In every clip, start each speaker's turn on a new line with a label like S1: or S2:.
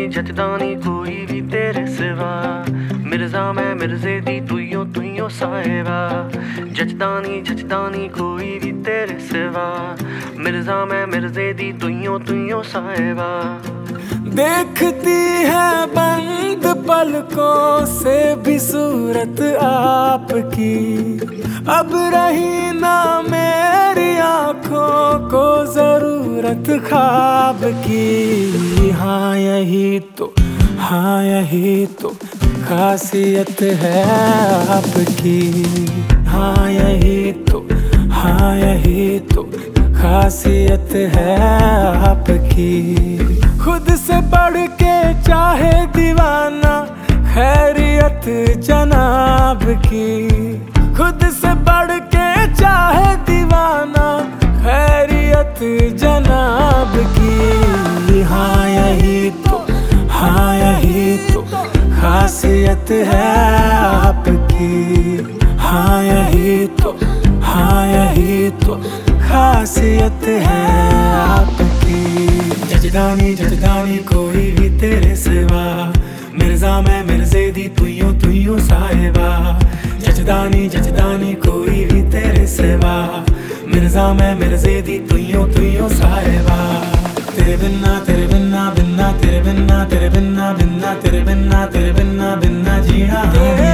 S1: जचदानी कोई भी तेरे सिवा। मिर्जा मैं मिर्जे दी तुइयों साहिबा। जचदानी कोई भी तेरे सिवा। मिर्जा मैं मिर्जे दी तुइयों साहिबा।
S2: देखती है बंद पलकों से भी सूरत आपकी, अब रही ना मेरी आंखों को जरूरत ख्वाब की। हाँ यही तो खासियत है आपकी। हाँ यही तो खासियत है आपकी। खुद से बढ़ के चाहे दीवाना खैरियत जनाब की। खुद से बढ़ के चाहे दीवाना खैरियत जनाब की। हाँ यही तो खासियत है आपकी। हाँ यही तो खासियत है आपकी। जचदानी कोई भी तेरे सिवा। मिर्जा मैं मिर्जे दी तुइयों साहिबा। जचदानी कोई भी तेरे सिवा। मिर्जा मैं मिर्जे दी तुइयों साहिबा। तेरे बिन्ना तेरे बिन्ना बिन्ना तेरे बिन्ना तेरे बिन्ना बिन्ना तेरे बिन्ना तेरे बिन्ना बिन्ना जीना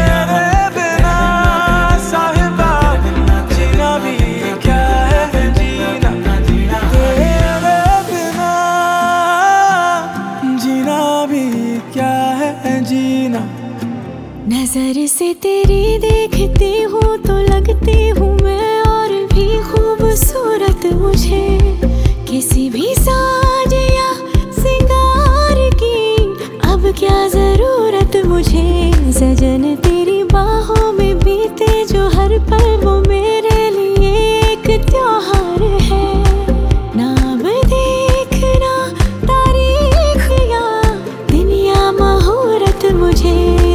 S2: जीना।
S3: नजर से तेरी देखती हूँ तो लगती हूँ मैं और भी खूबसूरत। मुझे किसी भी साज या सिंगार की अब क्या जरूरत मुझे। सजन तेरी बाहों में बीते जो हर पल वो मेरे लिए एक त्योहार है। ना अब देखना तारीख या दुनिया मुहूर्त मुझे।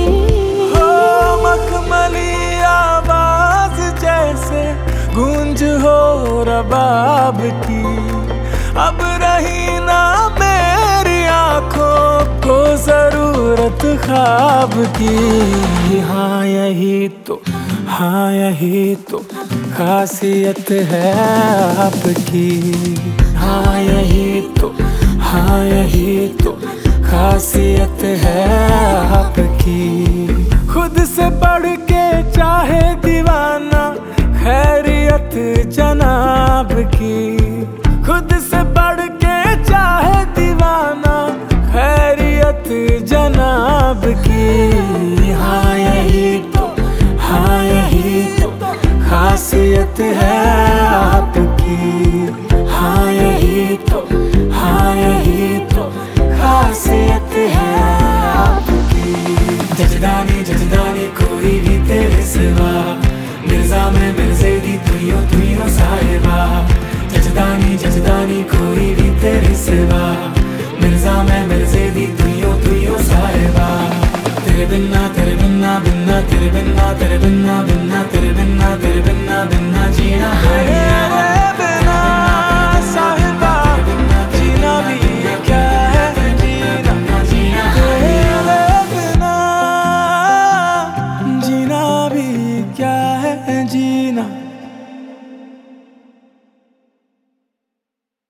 S2: गूंज हो रबाब की, अब रही ना मेरी आंखों को जरूरत ख्वाब की। हाँ यही तो खासियत है आपकी। हाँ यही तो खासियत है आपकी। खुद से बढ़ के चाहे दीवाना खैरियत जनाब की। खुद से बढ़ के चाहे दीवाना खैरियत जनाब की। हाँ यही तो खासियत है आपकी। हाँ यही तो खासियत है आपकी। जचदानी कोई भी तेरे सिवा। मिर्जा मैं मिर्जे दी तुइयों साहिबा। जचदानी कोई भी तेरे सिवा। मिर्जा मैं मिर्जे दी तुइयों साहिबा। तेरे बिन्ना तेरे बिन्ना बिन्ना तेरे बिन्ना तेरे बिन्ना बिन्ना तेरे बिन्ना तेरे बिन्ना